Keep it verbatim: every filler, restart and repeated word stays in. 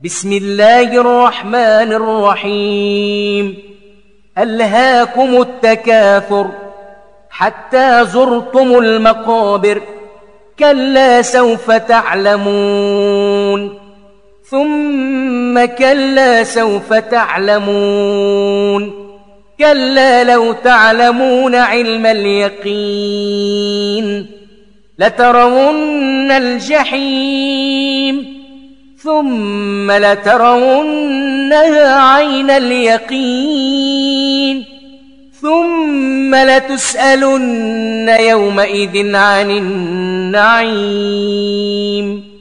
بسم الله الرحمن الرحيم. ألهاكم التكاثر حتى زرتم المقابر، كلا سوف تعلمون ثم كلا سوف تعلمون، كلا لو تعلمون علم اليقين لترون الجحيم ثم لترونها عين اليقين ثم لتسألن يومئذ عن النعيم.